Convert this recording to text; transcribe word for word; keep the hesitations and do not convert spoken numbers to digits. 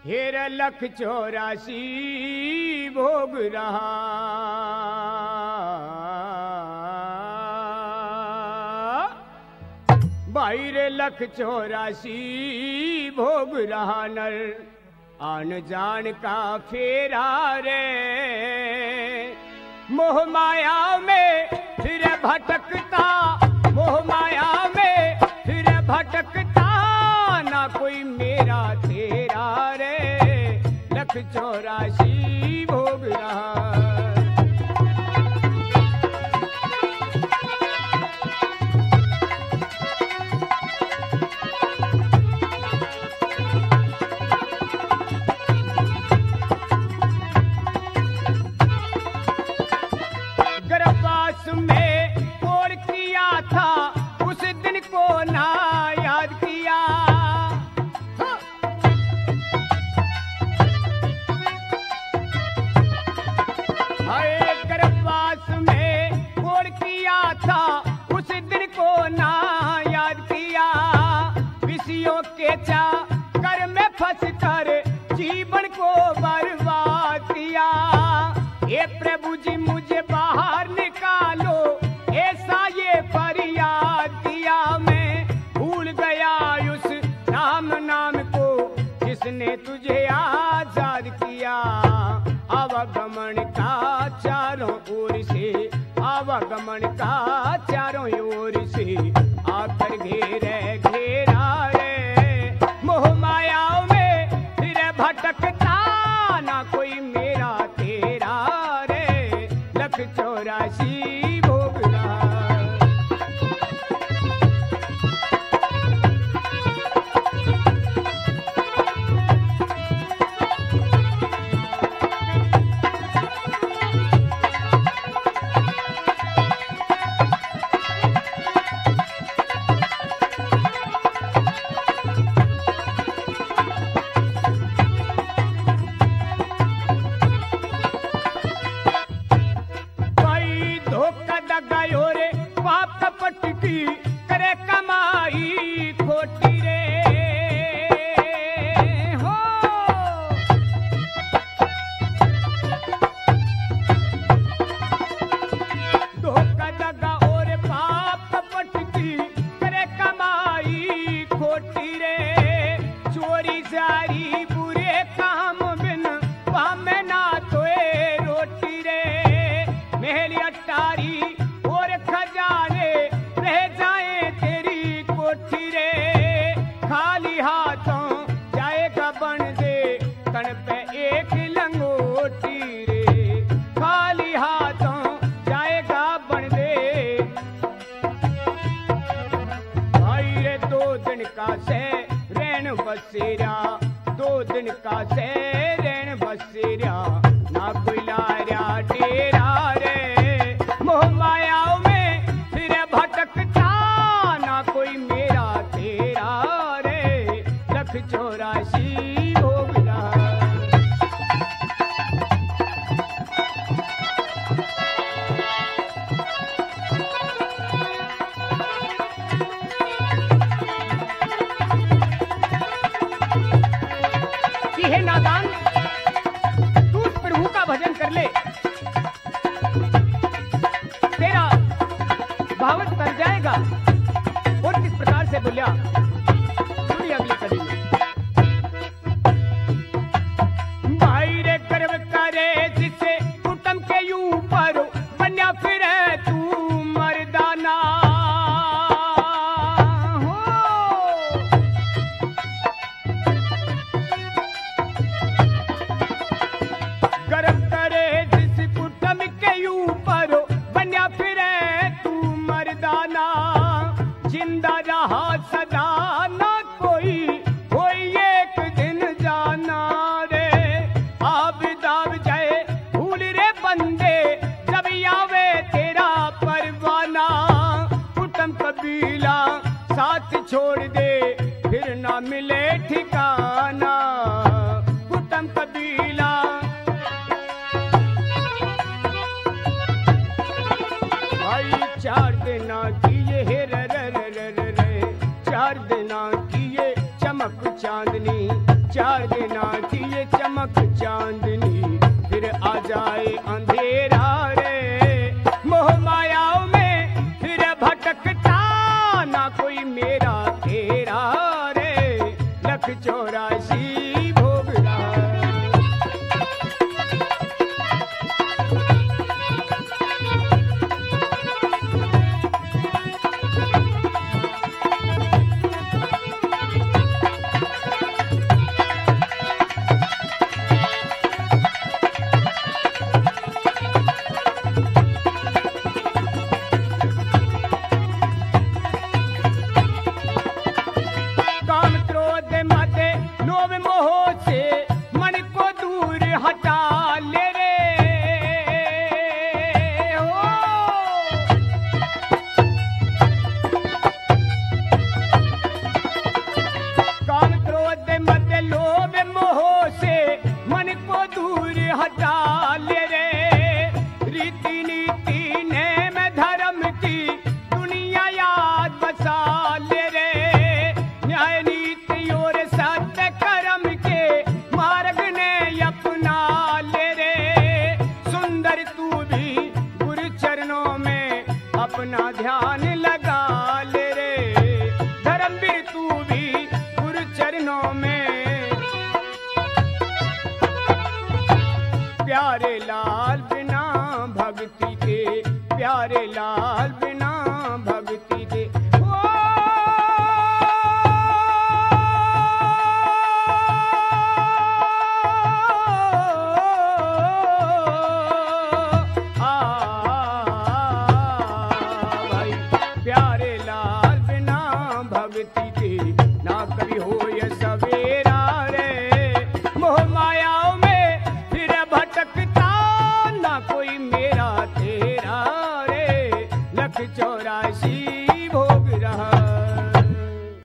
हेर लख चौरासी भोग रहा, भाई रे लख चौरासी भोग रहा नर आन जान का फेरा रे, मोह माया में फिर भटकता, मोह माया में फिर भटकता, ना कोई मेरा तेरा रे, लख चौरासी भोग रहा। गर्भवास में कोड़ किया था, उस दिन को ना याद किया, हाय गर्भवास में कोड़ किया था, उस दिन को ना याद किया, विषयों के चक्कर में फंस कर जीवन को बर्बाद किया, हे प्रभु जी मुझे बाहर निकालो, ऐसा ये फरियाद किया, मैं भूल गया उस राम नाम को जिसने तुझे आजाद किया, आवागमन का चारों ओर से, आवागमन का चारों ओर से आकर घेरे घेरा रे, मोह माया में फिर भटकता, ना कोई मेरा तेरा रे, लख चौरासी भोग रहा। करे कमाई खोटी रे, हो धोखा दगा और पाप कपट की करे कमाई खोटी रे, चोरी जारी बुरे काम बिन पामे ना तोए रोटी रे, महल अटारी और खजाने रह जाए तेरी कोठी रे, खाली हाथों जाएगा बन दे कण पे एक लंगोटी रे, खाली हाथों जाएगा बन दे, भाई रे दो दिन का से रैन बसेरा, दो दिन का से रैन बसेरा, ना कोई लाया डेरा रे, मोह माया में फिर भटकता, ना कोई मेरा तेरा रे, लख चौरासी भोग रहा। कि हे नादान, तू उस प्रभु का भजन कर ले, तेरा भावत कर जाएगा, और किस प्रकार से बोलिया सुनिए अगली कड़ी में। भाई रे गर्व करे जिसे कुटुंब के ऊपर बन्या फिरे तू मर्दाना, हो गर्व करे जिस कुटुंब के ऊपर बन्या फिरे तू मर्दाना, जिंदा रहा सदा ना कोई कोई एक दिन जाना रे, आब दाब जाए भूल रे बंदे जब आवे तेरा परवाना, कुटुंब कबीला साथ छोड़ दे फिर ना मिले ठिकाना, कुटुंब कबीला भाई चार दिना किए हे रे रे रे रे रे, चार दिना किए चमक चांदनी, चार दिना की ये चमक चांदनी, फिर आ जाए अंधेरा रे। मोह मायाओं में फिर भटकता, ना कोई मेरा तेरा रे। लख चौरासी भोग रहा। काम क्रोध मद लोभ मोह से मन को दूर हटा ले रे। ओ काम क्रोध मद लोभ मोह से मन को दूर हटा ले रे। रीति नीति नेम धर्म की दुनिया याद बसा ले रे। न्याय नीति और सत्य कर्म के मार्ग ने अपना ले रे। सुंदर तू भी गुरु चरणों में अपना ध्यान लगा ले रे। धर्मवीर तू भी गुरु चरणों में। प्यारे लाल बिना भक्ति के, प्यारे लाल बिना भक्ति के। ओ आ भाई, प्यारे लाल बिना भक्ति के ना कभी